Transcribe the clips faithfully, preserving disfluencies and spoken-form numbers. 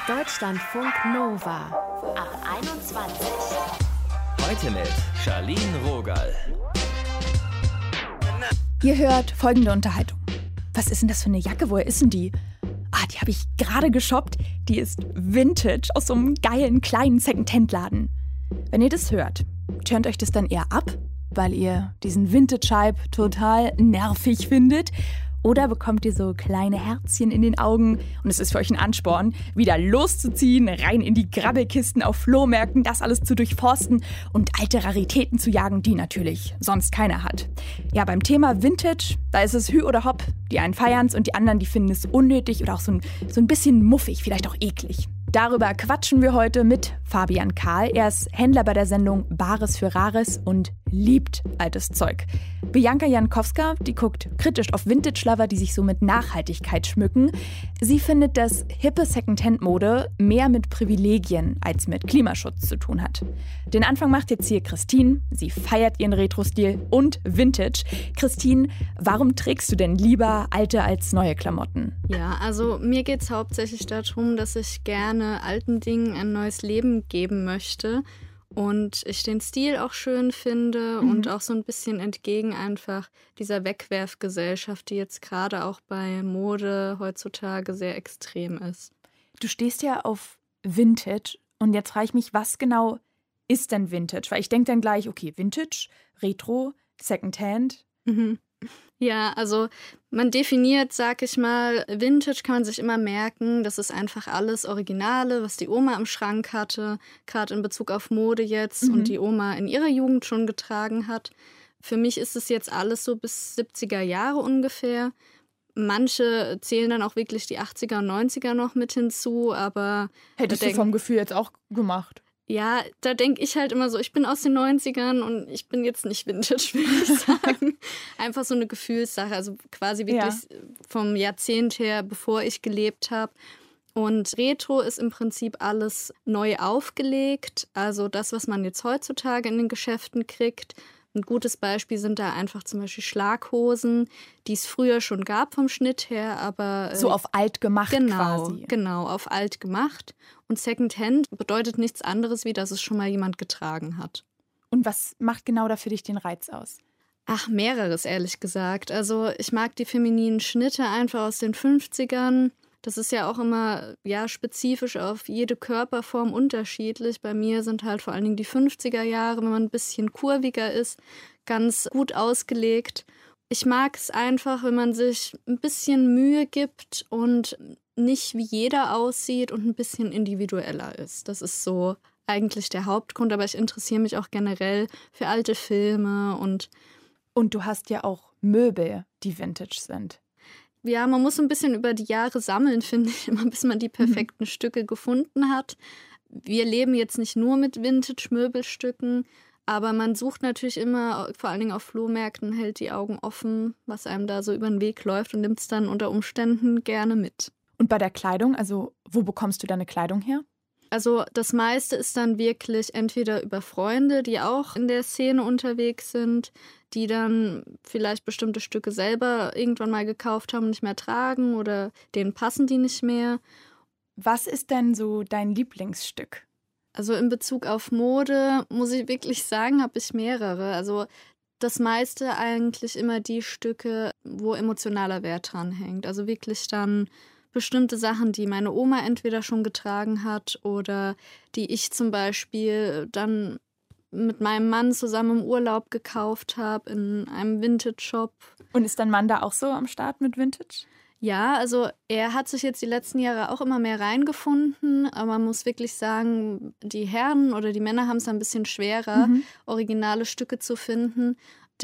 Deutschlandfunk Nova ab einundzwanzig. Heute mit Charlene Rogal. Ihr hört folgende Unterhaltung. Was ist denn das für eine Jacke? Woher ist denn die? Ah, die habe ich gerade geshoppt. Die ist Vintage aus so einem geilen kleinen Second-Hand-Laden. Wenn ihr das hört, turnt euch das dann eher ab, weil ihr diesen Vintage-Hype total nervig findet? Oder bekommt ihr so kleine Herzchen in den Augen und es ist für euch ein Ansporn, wieder loszuziehen, rein in die Grabbelkisten auf Flohmärkten, das alles zu durchforsten und alte Raritäten zu jagen, die natürlich sonst keiner hat. Ja, beim Thema Vintage, da ist es Hü oder Hop. Die einen feiern's und die anderen, die finden es unnötig oder auch so ein, so ein bisschen muffig, vielleicht auch eklig. Darüber quatschen wir heute mit Fabian Kahl. Er ist Händler bei der Sendung Bares für Rares und liebt altes Zeug. Bianca Jankowska, die guckt kritisch auf Vintage-Lover, die sich so mit Nachhaltigkeit schmücken. Sie findet, dass hippe Second-Hand-Mode mehr mit Privilegien als mit Klimaschutz zu tun hat. Den Anfang macht jetzt hier Christine. Sie feiert ihren Retro-Stil und Vintage. Christine, warum trägst du denn lieber alte als neue Klamotten? Ja, also mir geht es hauptsächlich darum, dass ich gerne alten Dingen ein neues Leben geben möchte und ich den Stil auch schön finde mhm. und auch so ein bisschen entgegen einfach dieser Wegwerfgesellschaft, die jetzt gerade auch bei Mode heutzutage sehr extrem ist. Du stehst ja auf Vintage und jetzt frage ich mich, was genau ist denn Vintage? Weil ich denke dann gleich, okay, Vintage, Retro, Secondhand. Mhm. Ja, also man definiert, sag ich mal, Vintage kann man sich immer merken, das ist einfach alles Originale, was die Oma im Schrank hatte, gerade in Bezug auf Mode jetzt mhm. und die Oma in ihrer Jugend schon getragen hat. Für mich ist es jetzt alles so bis siebziger Jahre ungefähr. Manche zählen dann auch wirklich die achtziger und neunziger noch mit hinzu, aber... Hättest du vom Gefühl jetzt auch gemacht? Ja, da denke ich halt immer so, ich bin aus den neunzigern und ich bin jetzt nicht Vintage, würde ich sagen. Einfach so eine Gefühlssache, also quasi wirklich ja. vom Jahrzehnt her, bevor ich gelebt habe. Und Retro ist im Prinzip alles neu aufgelegt, also das, was man jetzt heutzutage in den Geschäften kriegt. Ein gutes Beispiel sind da einfach zum Beispiel Schlaghosen, die es früher schon gab vom Schnitt her, aber... So auf alt gemacht genau, quasi. Genau, auf alt gemacht. Und Secondhand bedeutet nichts anderes, wie dass es schon mal jemand getragen hat. Und was macht genau da für dich den Reiz aus? Ach, mehreres, ehrlich gesagt. Also ich mag die femininen Schnitte einfach aus den fünfzigern. Das ist ja auch immer ja, spezifisch auf jede Körperform unterschiedlich. Bei mir sind halt vor allen Dingen die fünfziger Jahre, wenn man ein bisschen kurviger ist, ganz gut ausgelegt. Ich mag es einfach, wenn man sich ein bisschen Mühe gibt und nicht wie jeder aussieht und ein bisschen individueller ist. Das ist so eigentlich der Hauptgrund, aber ich interessiere mich auch generell für alte Filme. Und, und du hast ja auch Möbel, die Vintage sind. Ja, man muss ein bisschen über die Jahre sammeln, finde ich, immer bis man die perfekten mhm. Stücke gefunden hat. Wir leben jetzt nicht nur mit Vintage-Möbelstücken, aber man sucht natürlich immer, vor allen Dingen auf Flohmärkten, hält die Augen offen, was einem da so über den Weg läuft und nimmt es dann unter Umständen gerne mit. Und bei der Kleidung, also wo bekommst du deine Kleidung her? Also das meiste ist dann wirklich entweder über Freunde, die auch in der Szene unterwegs sind, die dann vielleicht bestimmte Stücke selber irgendwann mal gekauft haben und nicht mehr tragen oder denen passen die nicht mehr. Was ist denn so dein Lieblingsstück? Also in Bezug auf Mode muss ich wirklich sagen, habe ich mehrere. Also das meiste eigentlich immer die Stücke, wo emotionaler Wert dran hängt. Also wirklich dann bestimmte Sachen, die meine Oma entweder schon getragen hat oder die ich zum Beispiel dann mit meinem Mann zusammen im Urlaub gekauft habe in einem Vintage-Shop. Und ist dein Mann da auch so am Start mit Vintage? Ja, also er hat sich jetzt die letzten Jahre auch immer mehr reingefunden, aber man muss wirklich sagen, die Herren oder die Männer haben es ein bisschen schwerer, mhm. originale Stücke zu finden.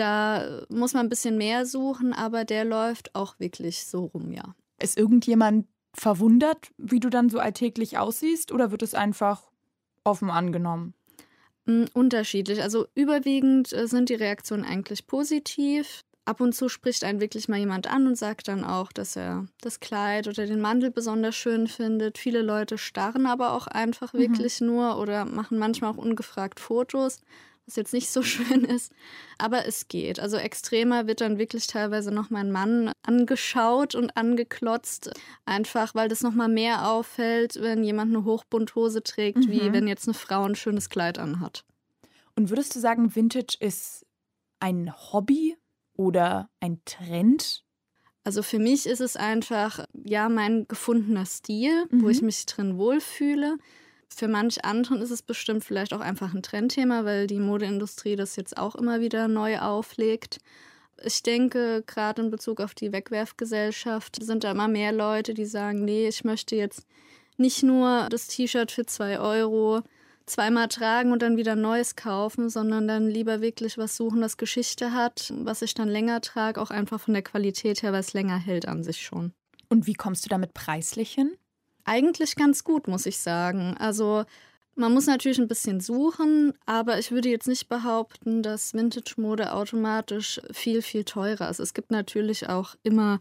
Da muss man ein bisschen mehr suchen, aber der läuft auch wirklich so rum, ja. Ist irgendjemand verwundert, wie du dann so alltäglich aussiehst, oder wird es einfach offen angenommen? Unterschiedlich. Also überwiegend sind die Reaktionen eigentlich positiv. Ab und zu spricht einen wirklich mal jemand an und sagt dann auch, dass er das Kleid oder den Mantel besonders schön findet. Viele Leute starren aber auch einfach mhm. wirklich nur oder machen manchmal auch ungefragt Fotos, was jetzt nicht so schön ist, aber es geht. Also extremer wird dann wirklich teilweise noch mein Mann angeschaut und angeklotzt, einfach weil das nochmal mehr auffällt, wenn jemand eine Hochbunthose trägt, mhm. wie wenn jetzt eine Frau ein schönes Kleid anhat. Und würdest du sagen, Vintage ist ein Hobby oder ein Trend? Also für mich ist es einfach, ja, mein gefundener Stil, mhm. wo ich mich drin wohlfühle. Für manch anderen ist es bestimmt vielleicht auch einfach ein Trendthema, weil die Modeindustrie das jetzt auch immer wieder neu auflegt. Ich denke, gerade in Bezug auf die Wegwerfgesellschaft sind da immer mehr Leute, die sagen, nee, ich möchte jetzt nicht nur das T-Shirt für zwei Euro zweimal tragen und dann wieder ein neues kaufen, sondern dann lieber wirklich was suchen, das Geschichte hat, was ich dann länger trage, auch einfach von der Qualität her, weil es länger hält an sich schon. Und wie kommst du damit preislich hin? Eigentlich ganz gut, muss ich sagen. Also man muss natürlich ein bisschen suchen, aber ich würde jetzt nicht behaupten, dass Vintage-Mode automatisch viel, viel teurer ist. Es gibt natürlich auch immer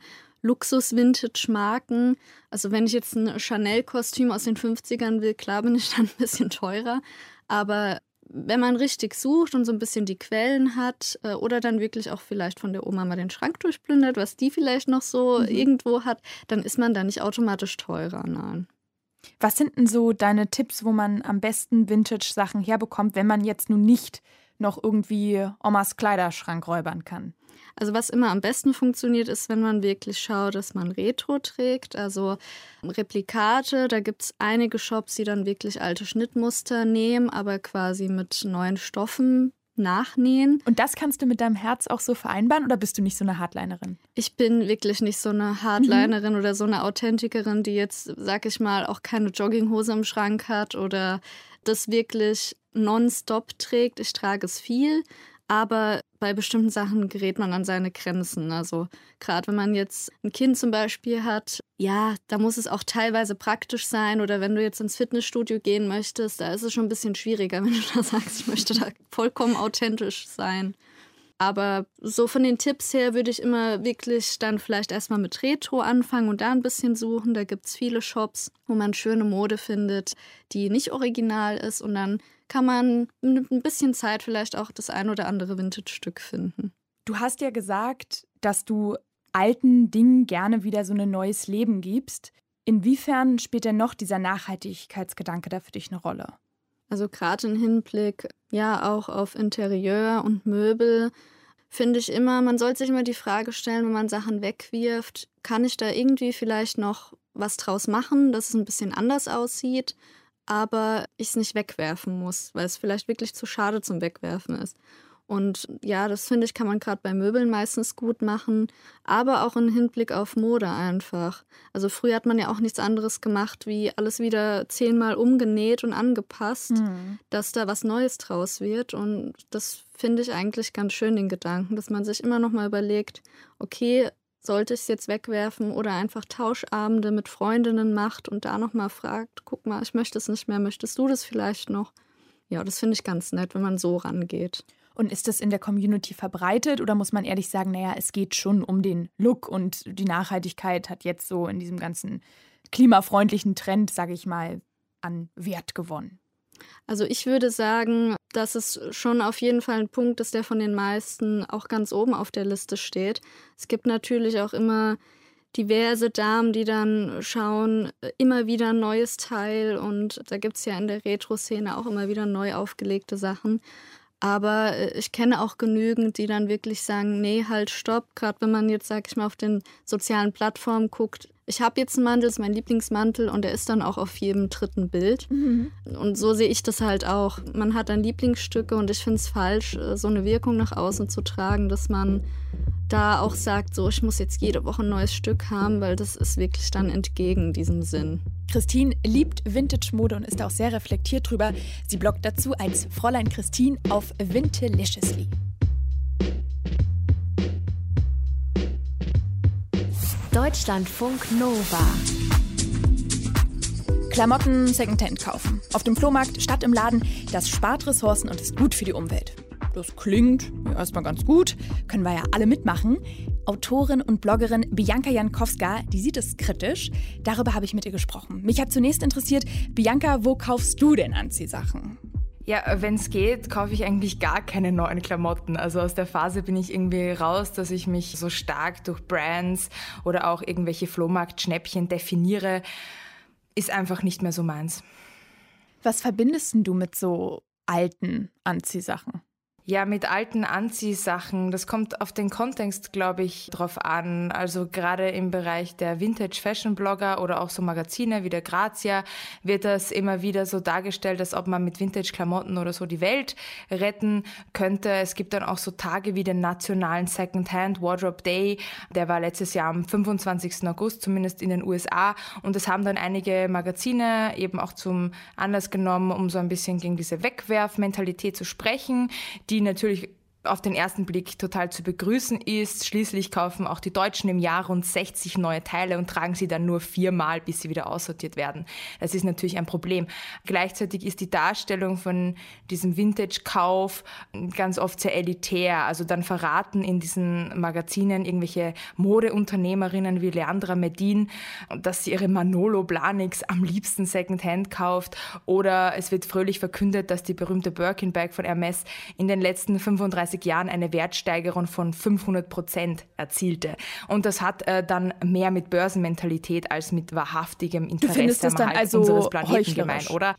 Luxus-Vintage-Marken. Also wenn ich jetzt ein Chanel-Kostüm aus den fünfzigern will, klar bin ich dann ein bisschen teurer. Aber wenn man richtig sucht und so ein bisschen die Quellen hat äh, oder dann wirklich auch vielleicht von der Oma mal den Schrank durchplündert, was die vielleicht noch so mhm. irgendwo hat, dann ist man da nicht automatisch teurer. Nein. Was sind denn so deine Tipps, wo man am besten Vintage-Sachen herbekommt, wenn man jetzt nun nicht noch irgendwie Omas Kleiderschrank räubern kann? Also was immer am besten funktioniert, ist, wenn man wirklich schaut, dass man Retro trägt, also Replikate. Da gibt es einige Shops, die dann wirklich alte Schnittmuster nehmen, aber quasi mit neuen Stoffen nachnähen. Und das kannst du mit deinem Herz auch so vereinbaren oder bist du nicht so eine Hardlinerin? Ich bin wirklich nicht so eine Hardlinerin mhm. oder so eine Authentikerin, die jetzt, sag ich mal, auch keine Jogginghose im Schrank hat oder das wirklich nonstop trägt. Ich trage es viel. Aber bei bestimmten Sachen gerät man an seine Grenzen. Also gerade wenn man jetzt ein Kind zum Beispiel hat, ja, da muss es auch teilweise praktisch sein. Oder wenn du jetzt ins Fitnessstudio gehen möchtest, da ist es schon ein bisschen schwieriger, wenn du da sagst, ich möchte da vollkommen authentisch sein. Aber so von den Tipps her würde ich immer wirklich dann vielleicht erstmal mit Retro anfangen und da ein bisschen suchen. Da gibt es viele Shops, wo man schöne Mode findet, die nicht original ist. Und dann kann man mit ein bisschen Zeit vielleicht auch das ein oder andere Vintage-Stück finden. Du hast ja gesagt, dass du alten Dingen gerne wieder so ein neues Leben gibst. Inwiefern spielt denn noch dieser Nachhaltigkeitsgedanke da für dich eine Rolle? Also gerade im Hinblick ja auch auf Interieur und Möbel finde ich immer, man sollte sich immer die Frage stellen, wenn man Sachen wegwirft, kann ich da irgendwie vielleicht noch was draus machen, dass es ein bisschen anders aussieht, aber ich es nicht wegwerfen muss, weil es vielleicht wirklich zu schade zum Wegwerfen ist. Und ja, das finde ich, kann man gerade bei Möbeln meistens gut machen, aber auch im Hinblick auf Mode einfach. Also früher hat man ja auch nichts anderes gemacht, wie alles wieder zehnmal umgenäht und angepasst, mhm. dass da was Neues draus wird. Und das finde ich eigentlich ganz schön, den Gedanken, dass man sich immer noch mal überlegt, okay, sollte ich es jetzt wegwerfen oder einfach Tauschabende mit Freundinnen macht und da noch mal fragt, guck mal, ich möchte es nicht mehr, möchtest du das vielleicht noch? Ja, das finde ich ganz nett, wenn man so rangeht. Und ist das in der Community verbreitet oder muss man ehrlich sagen, naja, es geht schon um den Look und die Nachhaltigkeit hat jetzt so in diesem ganzen klimafreundlichen Trend, sage ich mal, an Wert gewonnen? Also ich würde sagen, dass es schon auf jeden Fall ein Punkt ist, der von den meisten auch ganz oben auf der Liste steht. Es gibt natürlich auch immer diverse Damen, die dann schauen, immer wieder ein neues Teil und da gibt es ja in der Retro-Szene auch immer wieder neu aufgelegte Sachen. Aber ich kenne auch genügend, die dann wirklich sagen, nee, halt, stopp. Gerade wenn man jetzt, sag ich mal, auf den sozialen Plattformen guckt. Ich habe jetzt einen Mantel, das ist mein Lieblingsmantel und der ist dann auch auf jedem dritten Bild. Mhm. Und so sehe ich das halt auch. Man hat dann Lieblingsstücke und ich finde es falsch, so eine Wirkung nach außen zu tragen, dass man da auch sagt, so, ich muss jetzt jede Woche ein neues Stück haben, weil das ist wirklich dann entgegen diesem Sinn. Christine liebt Vintage-Mode und ist auch sehr reflektiert drüber. Sie bloggt dazu als Fräulein Christine auf Vintaliciously. Deutschlandfunk Nova. Klamotten Secondhand kaufen. Auf dem Flohmarkt statt im Laden. Das spart Ressourcen und ist gut für die Umwelt. Das klingt erstmal ganz gut, können wir ja alle mitmachen. Autorin und Bloggerin Bianca Jankowska, die sieht es kritisch. Darüber habe ich mit ihr gesprochen. Mich hat zunächst interessiert, Bianca, wo kaufst du denn Anziehsachen? Ja, wenn es geht, kaufe ich eigentlich gar keine neuen Klamotten. Also aus der Phase bin ich irgendwie raus, dass ich mich so stark durch Brands oder auch irgendwelche Flohmarkt-Schnäppchen definiere. Ist einfach nicht mehr so meins. Was verbindest denn du mit so alten Anziehsachen? Ja, mit alten Anziehsachen, das kommt auf den Kontext, glaube ich, drauf an. Also gerade im Bereich der Vintage-Fashion-Blogger oder auch so Magazine wie der Grazia wird das immer wieder so dargestellt, als ob man mit Vintage-Klamotten oder so die Welt retten könnte. Es gibt dann auch so Tage wie den nationalen Second-Hand Wardrobe Day. Der war letztes Jahr am fünfundzwanzigsten August, zumindest in den U S A. Und das haben dann einige Magazine eben auch zum Anlass genommen, um so ein bisschen gegen diese Wegwerfmentalität zu sprechen, die natürlich auf den ersten Blick total zu begrüßen ist. Schließlich kaufen auch die Deutschen im Jahr rund sechzig neue Teile und tragen sie dann nur viermal, bis sie wieder aussortiert werden. Das ist natürlich ein Problem. Gleichzeitig ist die Darstellung von diesem Vintage-Kauf ganz oft sehr elitär. Also dann verraten in diesen Magazinen irgendwelche Modeunternehmerinnen wie Leandra Medin, dass sie ihre Manolo Blahniks am liebsten Secondhand kauft. Oder es wird fröhlich verkündet, dass die berühmte Birkin-Bag von Hermès in den letzten fünfunddreißig Jahren eine Wertsteigerung von fünfhundert Prozent erzielte. Und das hat äh, dann mehr mit Börsenmentalität als mit wahrhaftigem Interesse am Erhalt also unseres Planeten gemein, oder?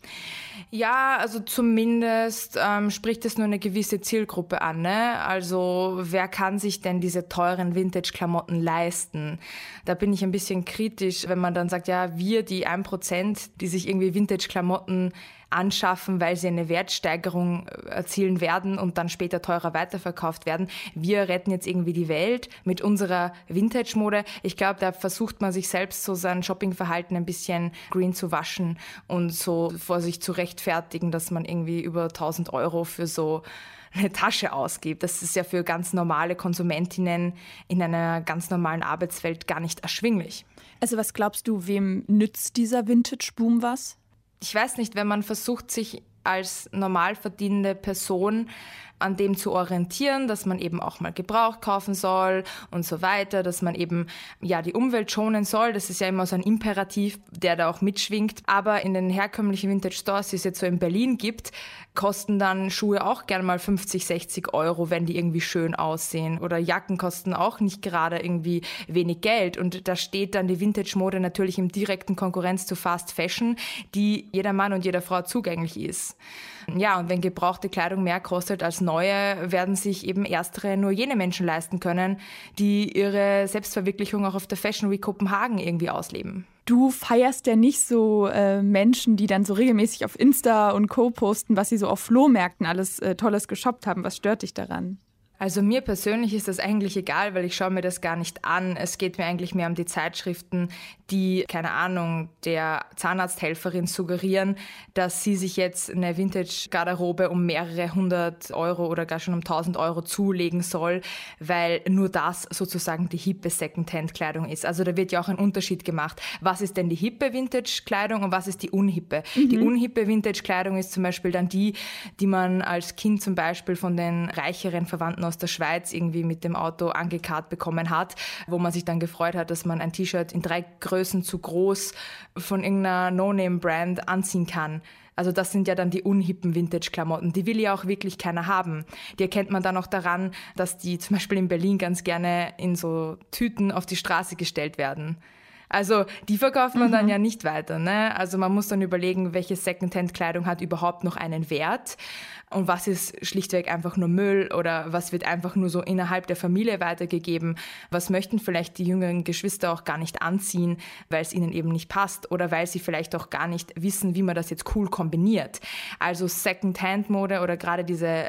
Ja, also zumindest ähm, spricht es nur eine gewisse Zielgruppe an. Ne? Also wer kann sich denn diese teuren Vintage-Klamotten leisten? Da bin ich ein bisschen kritisch, wenn man dann sagt, ja, wir, die ein Prozent, die sich irgendwie Vintage-Klamotten anschaffen, weil sie eine Wertsteigerung erzielen werden und dann später teurer weiterverkauft werden. Wir retten jetzt irgendwie die Welt mit unserer Vintage-Mode. Ich glaube, da versucht man sich selbst so sein Shoppingverhalten ein bisschen green zu waschen und so vor sich zu rechtfertigen, dass man irgendwie über tausend Euro für so eine Tasche ausgibt. Das ist ja für ganz normale Konsumentinnen in einer ganz normalen Arbeitswelt gar nicht erschwinglich. Also was glaubst du, wem nützt dieser Vintage-Boom was? Ich weiß nicht, wenn man versucht, sich als normal verdienende Person an dem zu orientieren, dass man eben auch mal Gebrauch kaufen soll und so weiter, dass man eben ja die Umwelt schonen soll. Das ist ja immer so ein Imperativ, der da auch mitschwingt. Aber in den herkömmlichen Vintage Stores, die es jetzt so in Berlin gibt, kosten dann Schuhe auch gerne mal fünfzig, sechzig Euro, wenn die irgendwie schön aussehen. Oder Jacken kosten auch nicht gerade irgendwie wenig Geld. Und da steht dann die Vintage-Mode natürlich im direkten Konkurrenz zu Fast Fashion, die jeder Mann und jeder Frau zugänglich ist. Ja, und wenn gebrauchte Kleidung mehr kostet als neue, werden sich eben erstere nur jene Menschen leisten können, die ihre Selbstverwirklichung auch auf der Fashion Week Kopenhagen irgendwie ausleben. Du feierst ja nicht so äh, Menschen, die dann so regelmäßig auf Insta und Co. posten, was sie so auf Flohmärkten alles äh, Tolles geshoppt haben. Was stört dich daran? Also mir persönlich ist das eigentlich egal, weil ich schaue mir das gar nicht an. Es geht mir eigentlich mehr um die Zeitschriften, die, keine Ahnung, der Zahnarzthelferin suggerieren, dass sie sich jetzt eine Vintage-Garderobe um mehrere hundert Euro oder gar schon um tausend Euro zulegen soll, weil nur das sozusagen die hippe Secondhand-Kleidung ist. Also da wird ja auch ein Unterschied gemacht. Was ist denn die hippe Vintage-Kleidung und was ist die unhippe? Mhm. Die unhippe Vintage-Kleidung ist zum Beispiel dann die, die man als Kind zum Beispiel von den reicheren Verwandten aus der Schweiz irgendwie mit dem Auto angekarrt bekommen hat, wo man sich dann gefreut hat, dass man ein T-Shirt in drei Größen zu groß von irgendeiner No-Name-Brand anziehen kann. Also das sind ja dann die unhippen Vintage-Klamotten. Die will ja auch wirklich keiner haben. Die erkennt man dann auch daran, dass die zum Beispiel in Berlin ganz gerne in so Tüten auf die Straße gestellt werden. Also die verkauft man mhm. dann ja nicht weiter. Ne? Also man muss dann überlegen, welche Secondhand-Kleidung hat überhaupt noch einen Wert und was ist schlichtweg einfach nur Müll oder was wird einfach nur so innerhalb der Familie weitergegeben. Was möchten vielleicht die jüngeren Geschwister auch gar nicht anziehen, weil es ihnen eben nicht passt oder weil sie vielleicht auch gar nicht wissen, wie man das jetzt cool kombiniert. Also Secondhand-Mode oder gerade diese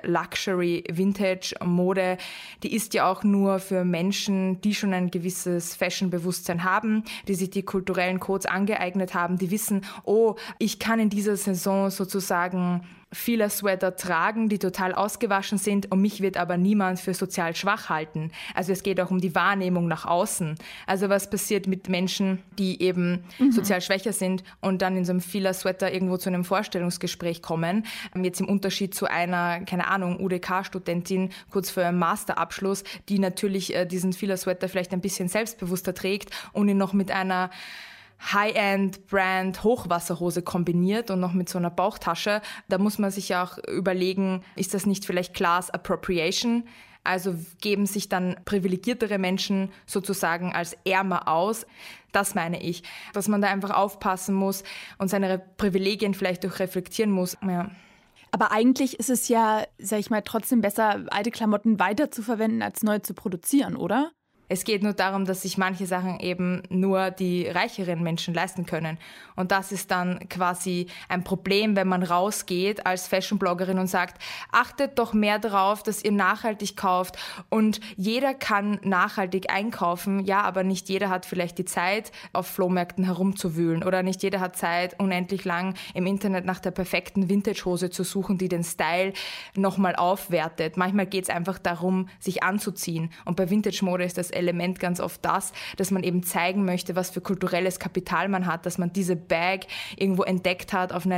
Luxury-Vintage-Mode, die ist ja auch nur für Menschen, die schon ein gewisses Fashion-Bewusstsein haben, die sich die kulturellen Codes angeeignet haben, die wissen, oh, ich kann in dieser Saison sozusagen viele Sweater tragen, die total ausgewaschen sind und mich wird aber niemand für sozial schwach halten. Also es geht auch um die Wahrnehmung nach außen. Also was passiert mit Menschen, die eben mhm. sozial schwächer sind und dann in so einem Fila-Sweater irgendwo zu einem Vorstellungsgespräch kommen. Jetzt im Unterschied zu einer, keine Ahnung, U D K-Studentin kurz vor ihrem Masterabschluss, die natürlich äh, diesen Fila-Sweater vielleicht ein bisschen selbstbewusster trägt und ihn noch mit einer High-End-Brand Hochwasserhose kombiniert und noch mit so einer Bauchtasche, da muss man sich ja auch überlegen, ist das nicht vielleicht Class Appropriation? Also geben sich dann privilegiertere Menschen sozusagen als ärmer aus. Das meine ich, dass man da einfach aufpassen muss und seine Privilegien vielleicht auch reflektieren muss. Ja. Aber eigentlich ist es ja, sag ich mal, trotzdem besser, alte Klamotten weiter zu verwenden, als neu zu produzieren, oder? Es geht nur darum, dass sich manche Sachen eben nur die reicheren Menschen leisten können. Und das ist dann quasi ein Problem, wenn man rausgeht als Fashion-Bloggerin und sagt, achtet doch mehr darauf, dass ihr nachhaltig kauft. Und jeder kann nachhaltig einkaufen, ja, aber nicht jeder hat vielleicht die Zeit, auf Flohmärkten herumzuwühlen. Oder nicht jeder hat Zeit, unendlich lang im Internet nach der perfekten Vintage-Hose zu suchen, die den Style nochmal aufwertet. Manchmal geht es einfach darum, sich anzuziehen. Und bei Vintage-Mode ist das Element ganz oft das, dass man eben zeigen möchte, was für kulturelles Kapital man hat, dass man diese Bag irgendwo entdeckt hat auf einer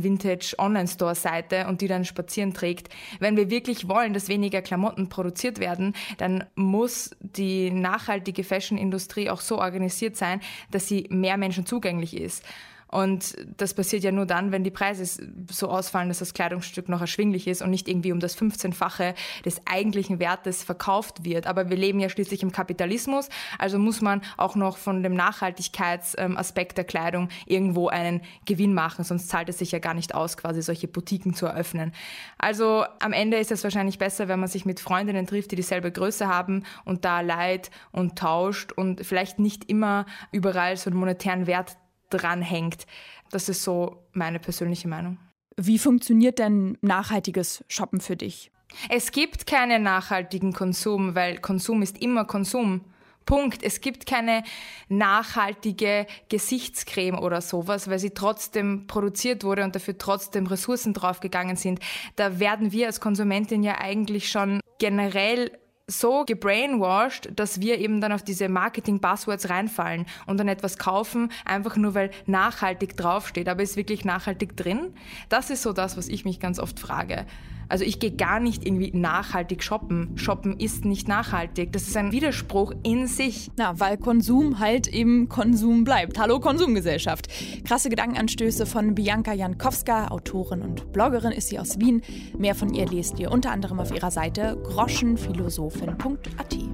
Nischen-Vintage-Online-Store-Seite und die dann spazieren trägt. Wenn wir wirklich wollen, dass weniger Klamotten produziert werden, dann muss die nachhaltige Fashion-Industrie auch so organisiert sein, dass sie mehr Menschen zugänglich ist. Und das passiert ja nur dann, wenn die Preise so ausfallen, dass das Kleidungsstück noch erschwinglich ist und nicht irgendwie um das fünfzehnfache des eigentlichen Wertes verkauft wird. Aber wir leben ja schließlich im Kapitalismus, also muss man auch noch von dem Nachhaltigkeitsaspekt der Kleidung irgendwo einen Gewinn machen, sonst zahlt es sich ja gar nicht aus, quasi solche Boutiquen zu eröffnen. Also am Ende ist es wahrscheinlich besser, wenn man sich mit Freundinnen trifft, die dieselbe Größe haben und da leiht und tauscht und vielleicht nicht immer überall so einen monetären Wert dranhängt. Das ist so meine persönliche Meinung. Wie funktioniert denn nachhaltiges Shoppen für dich? Es gibt keinen nachhaltigen Konsum, weil Konsum ist immer Konsum. Punkt. Es gibt keine nachhaltige Gesichtscreme oder sowas, weil sie trotzdem produziert wurde und dafür trotzdem Ressourcen draufgegangen sind. Da werden wir als Konsumentin ja eigentlich schon generell so gebrainwashed, dass wir eben dann auf diese Marketing-Buzzwords reinfallen und dann etwas kaufen, einfach nur weil nachhaltig draufsteht. Aber ist wirklich nachhaltig drin? Das ist so das, was ich mich ganz oft frage. Also ich gehe gar nicht irgendwie nachhaltig shoppen. Shoppen ist nicht nachhaltig. Das ist ein Widerspruch in sich. Na, weil Konsum halt eben Konsum bleibt. Hallo Konsumgesellschaft. Krasse Gedankenanstöße von Bianca Jankowska, Autorin und Bloggerin ist sie aus Wien. Mehr von ihr lest ihr unter anderem auf ihrer Seite groschenphilosophin punkt a t.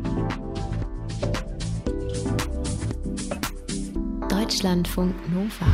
Deutschlandfunk Nova.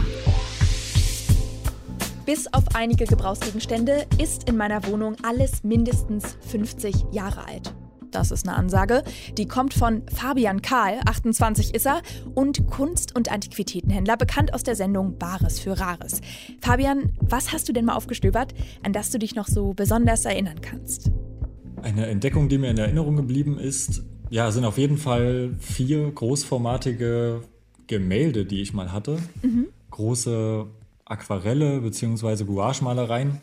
Bis auf einige Gebrauchsgegenstände ist in meiner Wohnung alles mindestens fünfzig Jahre alt. Das ist eine Ansage. Die kommt von Fabian Kahl, achtundzwanzig ist er, und Kunst- und Antiquitätenhändler, bekannt aus der Sendung Bares für Rares. Fabian, was hast du denn mal aufgestöbert, an das du dich noch so besonders erinnern kannst? Eine Entdeckung, die mir in Erinnerung geblieben ist, ja, sind auf jeden Fall vier großformatige Gemälde, die ich mal hatte. Mhm. Große Aquarelle bzw. Gouache-Malereien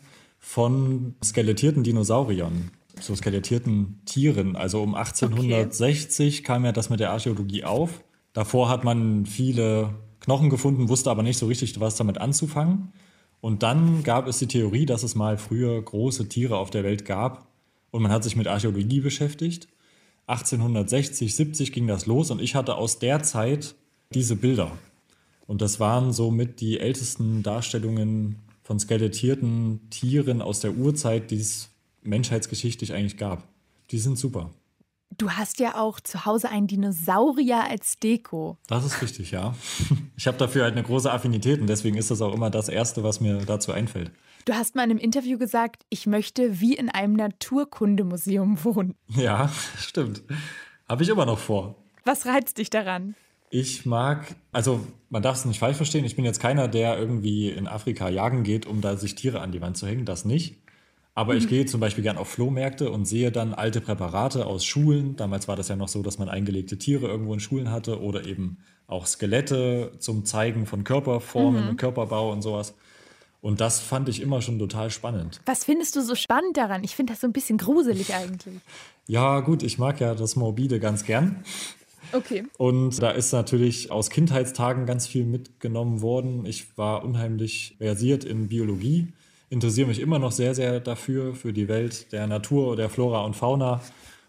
von skelettierten Dinosauriern, so skelettierten Tieren. Also um achtzehnhundertsechzig okay. kam ja das mit der Archäologie auf. Davor hat man viele Knochen gefunden, wusste aber nicht so richtig, was damit anzufangen. Und dann gab es die Theorie, dass es mal früher große Tiere auf der Welt gab und man hat sich mit Archäologie beschäftigt. achtzehnhundertsechzig, siebzig ging das los und ich hatte aus der Zeit diese Bilder. Und das waren somit die ältesten Darstellungen von skelettierten Tieren aus der Urzeit, die es menschheitsgeschichtlich eigentlich gab. Die sind super. Du hast ja auch zu Hause einen Dinosaurier als Deko. Das ist richtig, ja. Ich habe dafür halt eine große Affinität und deswegen ist das auch immer das Erste, was mir dazu einfällt. Du hast mal in einem Interview gesagt, ich möchte wie in einem Naturkundemuseum wohnen. Ja, stimmt. Habe ich immer noch vor. Was reizt dich daran? Ich mag, also man darf es nicht falsch verstehen, ich bin jetzt keiner, der irgendwie in Afrika jagen geht, um da sich Tiere an die Wand zu hängen, das nicht. Aber mhm. ich gehe zum Beispiel gern auf Flohmärkte und sehe dann alte Präparate aus Schulen. Damals war das ja noch so, dass man eingelegte Tiere irgendwo in Schulen hatte oder eben auch Skelette zum Zeigen von Körperformen mhm. und Körperbau und sowas. Und das fand ich immer schon total spannend. Was findest du so spannend daran? Ich finde das so ein bisschen gruselig eigentlich. Ja gut, ich mag ja das Morbide ganz gern. Okay. Und da ist natürlich aus Kindheitstagen ganz viel mitgenommen worden. Ich war unheimlich versiert in Biologie, interessiere mich immer noch sehr, sehr dafür, für die Welt der Natur, der Flora und Fauna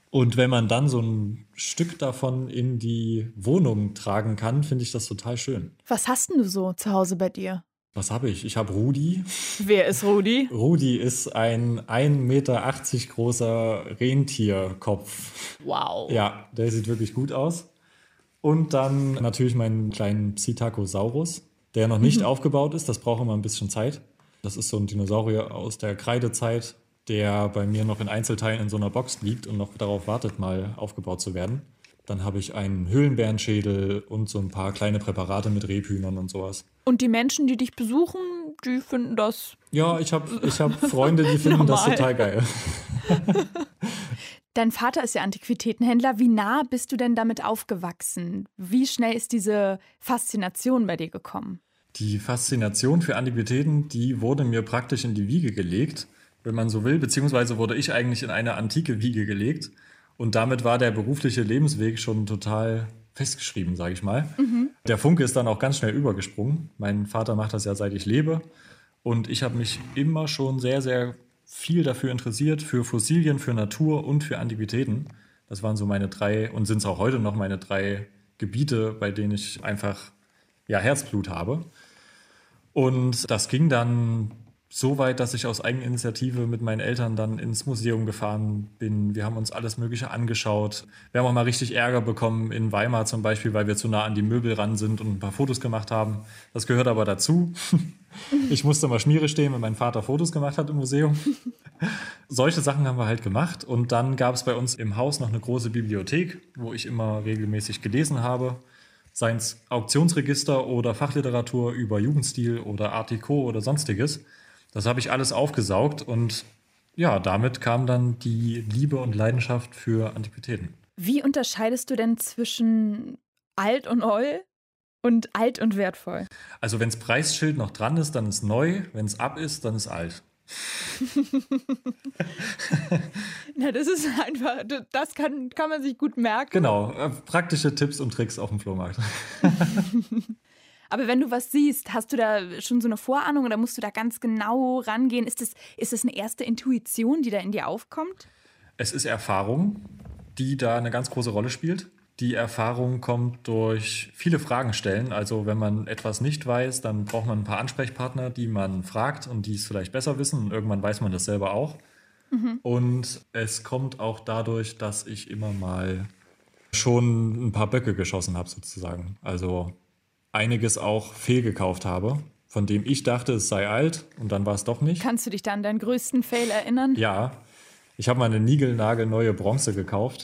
Und wenn man dann so ein Stück davon in die Wohnung tragen kann, finde ich das total schön. Was hast denn du so zu Hause bei dir? Was habe ich? Ich habe Rudi. Wer ist Rudi? Rudi ist ein ein Meter achtzig großer Rentierkopf. Wow. Ja, der sieht wirklich gut aus. Und dann natürlich meinen kleinen Psittacosaurus, der noch nicht mhm. aufgebaut ist. Das braucht immer ein bisschen Zeit. Das ist so ein Dinosaurier aus der Kreidezeit, der bei mir noch in Einzelteilen in so einer Box liegt und noch darauf wartet, mal aufgebaut zu werden. Dann habe ich einen Höhlenbärenschädel und so ein paar kleine Präparate mit Rebhühnern und sowas. Und die Menschen, die dich besuchen, die finden das... Ja, ich habe ich hab Freunde, die finden das total geil. Dein Vater ist ja Antiquitätenhändler. Wie nah bist du denn damit aufgewachsen? Wie schnell ist diese Faszination bei dir gekommen? Die Faszination für Antiquitäten, die wurde mir praktisch in die Wiege gelegt, wenn man so will. Beziehungsweise wurde ich eigentlich in eine antike Wiege gelegt. Und damit war der berufliche Lebensweg schon total festgeschrieben, sage ich mal. Mhm. Der Funke ist dann auch ganz schnell übergesprungen. Mein Vater macht das ja, seit ich lebe. Und ich habe mich immer schon sehr, sehr viel dafür interessiert, für Fossilien, für Natur und für Antiquitäten. Das waren so meine drei, und sind es auch heute noch meine drei Gebiete, bei denen ich einfach ja, Herzblut habe. Und das ging dann so weit, dass ich aus Eigeninitiative mit meinen Eltern dann ins Museum gefahren bin. Wir haben uns alles Mögliche angeschaut. Wir haben auch mal richtig Ärger bekommen in Weimar zum Beispiel, weil wir zu nah an die Möbel ran sind und ein paar Fotos gemacht haben. Das gehört aber dazu. Ich musste mal Schmiere stehen, wenn mein Vater Fotos gemacht hat im Museum. Solche Sachen haben wir halt gemacht. Und dann gab es bei uns im Haus noch eine große Bibliothek, wo ich immer regelmäßig gelesen habe. Seien es Auktionsregister oder Fachliteratur über Jugendstil oder Art Deco oder sonstiges. Das habe ich alles aufgesaugt und ja, damit kam dann die Liebe und Leidenschaft für Antiquitäten. Wie unterscheidest du denn zwischen alt und neu und alt und wertvoll? Also wenn das Preisschild noch dran ist, dann ist neu. Wenn es ab ist, dann ist alt. Na, das ist einfach, das kann, kann man sich gut merken. Genau, praktische Tipps und Tricks auf dem Flohmarkt. Aber wenn du was siehst, hast du da schon so eine Vorahnung oder musst du da ganz genau rangehen? Ist das, ist das eine erste Intuition, die da in dir aufkommt? Es ist Erfahrung, die da eine ganz große Rolle spielt. Die Erfahrung kommt durch viele Fragen stellen. Also wenn man etwas nicht weiß, dann braucht man ein paar Ansprechpartner, die man fragt und die es vielleicht besser wissen. Und irgendwann weiß man das selber auch. Mhm. Und es kommt auch dadurch, dass ich immer mal schon ein paar Böcke geschossen habe sozusagen. Also einiges auch fehlgekauft habe, von dem ich dachte, es sei alt und dann war es doch nicht. Kannst du dich da an deinen größten Fail erinnern? Ja, ich habe mal eine niegelnagelneue Bronze gekauft.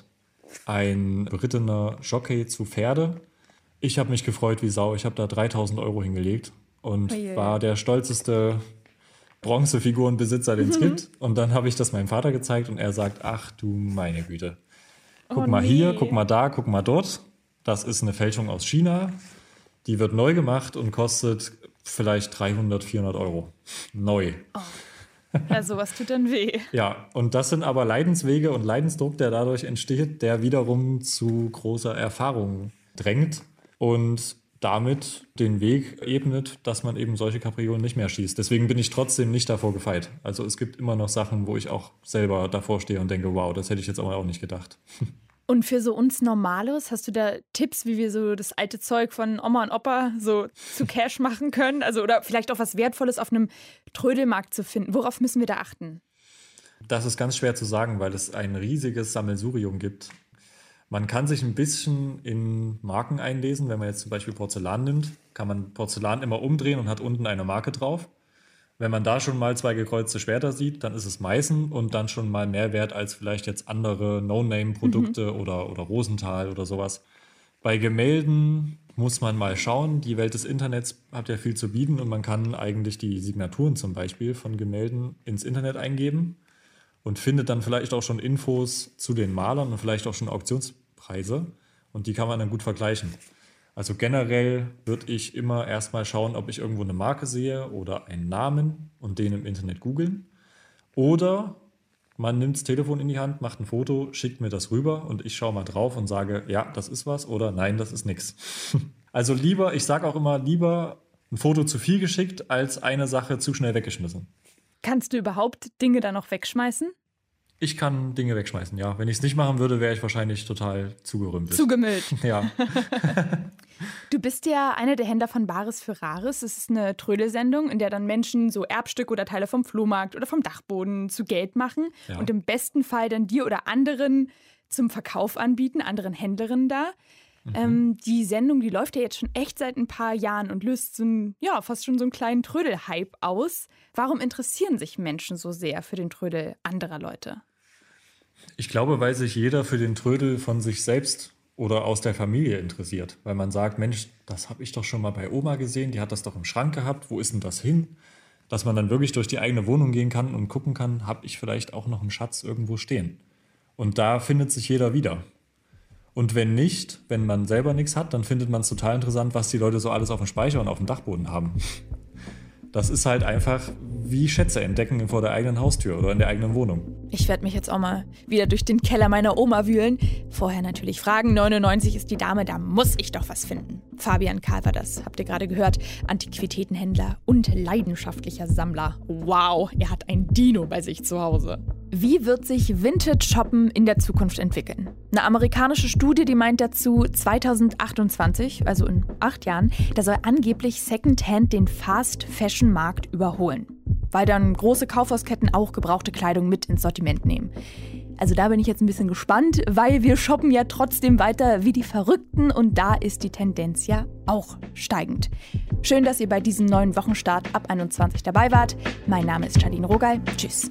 Ein berittener Jockey zu Pferde. Ich habe mich gefreut wie Sau. Ich habe da dreitausend Euro hingelegt und Oje. war der stolzeste Bronzefigurenbesitzer, den es mhm. gibt. Und dann habe ich das meinem Vater gezeigt und er sagt, ach du meine Güte. Guck oh, mal nee. hier, guck mal da, guck mal dort. Das ist eine Fälschung aus China. Die wird neu gemacht und kostet vielleicht dreihundert, vierhundert Euro. Neu. Oh. Ja, sowas tut dann weh. Ja, und das sind aber Leidenswege und Leidensdruck, der dadurch entsteht, der wiederum zu großer Erfahrung drängt und damit den Weg ebnet, dass man eben solche Kapriolen nicht mehr schießt. Deswegen bin ich trotzdem nicht davor gefeit. Also es gibt immer noch Sachen, wo ich auch selber davor stehe und denke, wow, das hätte ich jetzt aber auch nicht gedacht. Und für so uns Normales, hast du da Tipps, wie wir so das alte Zeug von Oma und Opa so zu Cash machen können? Also oder vielleicht auch was Wertvolles auf einem Trödelmarkt zu finden. Worauf müssen wir da achten? Das ist ganz schwer zu sagen, weil es ein riesiges Sammelsurium gibt. Man kann sich ein bisschen in Marken einlesen. Wenn man jetzt zum Beispiel Porzellan nimmt, kann man Porzellan immer umdrehen und hat unten eine Marke drauf. Wenn man da schon mal zwei gekreuzte Schwerter sieht, dann ist es Meißen und dann schon mal mehr wert als vielleicht jetzt andere No-Name-Produkte mhm. oder, oder Rosenthal oder sowas. Bei Gemälden muss man mal schauen. Die Welt des Internets hat ja viel zu bieten und man kann eigentlich die Signaturen zum Beispiel von Gemälden ins Internet eingeben und findet dann vielleicht auch schon Infos zu den Malern und vielleicht auch schon Auktionspreise und die kann man dann gut vergleichen. Also generell würde ich immer erstmal schauen, ob ich irgendwo eine Marke sehe oder einen Namen und den im Internet googeln. Oder man nimmt das Telefon in die Hand, macht ein Foto, schickt mir das rüber und ich schaue mal drauf und sage, ja, das ist was oder nein, das ist nichts. Also lieber, ich sage auch immer, lieber ein Foto zu viel geschickt, als eine Sache zu schnell weggeschmissen. Kannst du überhaupt Dinge dann noch wegschmeißen? Ich kann Dinge wegschmeißen, ja. Wenn ich es nicht machen würde, wäre ich wahrscheinlich total zugerümpelt. Zugemüllt. Ja. Du bist ja einer der Händler von Bares für Rares. Es ist eine Trödelsendung, in der dann Menschen so Erbstücke oder Teile vom Flohmarkt oder vom Dachboden zu Geld machen Ja. und im besten Fall dann dir oder anderen zum Verkauf anbieten, anderen Händlerinnen da. Mhm. Ähm, die Sendung, die läuft ja jetzt schon echt seit ein paar Jahren und löst so ein, ja, fast schon so einen kleinen Trödel-Hype aus. Warum interessieren sich Menschen so sehr für den Trödel anderer Leute? Ich glaube, weil sich jeder für den Trödel von sich selbst oder aus der Familie interessiert. Weil man sagt, Mensch, das habe ich doch schon mal bei Oma gesehen, die hat das doch im Schrank gehabt, wo ist denn das hin? Dass man dann wirklich durch die eigene Wohnung gehen kann und gucken kann, habe ich vielleicht auch noch einen Schatz irgendwo stehen? Und da findet sich jeder wieder. Und wenn nicht, wenn man selber nichts hat, dann findet man es total interessant, was die Leute so alles auf dem Speicher und auf dem Dachboden haben. Das ist halt einfach wie Schätze entdecken vor der eigenen Haustür oder in der eigenen Wohnung. Ich werde mich jetzt auch mal wieder durch den Keller meiner Oma wühlen. Vorher natürlich fragen. neunundneunzig ist die Dame, da muss ich doch was finden. Fabian Karl war das, habt ihr gerade gehört. Antiquitätenhändler und leidenschaftlicher Sammler. Wow, er hat ein Dino bei sich zu Hause. Wie wird sich Vintage-Shoppen in der Zukunft entwickeln? Eine amerikanische Studie, die meint dazu, zweitausendachtundzwanzig, also in acht Jahren, da soll angeblich Secondhand den Fast-Fashion-Markt überholen. Weil dann große Kaufhausketten auch gebrauchte Kleidung mit ins Sortiment nehmen. Also da bin ich jetzt ein bisschen gespannt, weil wir shoppen ja trotzdem weiter wie die Verrückten und da ist die Tendenz ja auch steigend. Schön, dass ihr bei diesem neuen Wochenstart ab einundzwanzig dabei wart. Mein Name ist Charlene Rogal. Tschüss.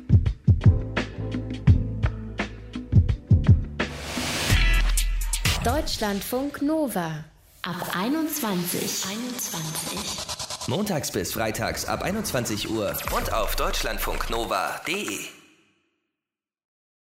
Deutschlandfunk Nova ab einundzwanzig. einundzwanzig. Montags bis freitags ab einundzwanzig Uhr und auf deutschlandfunknova punkt de.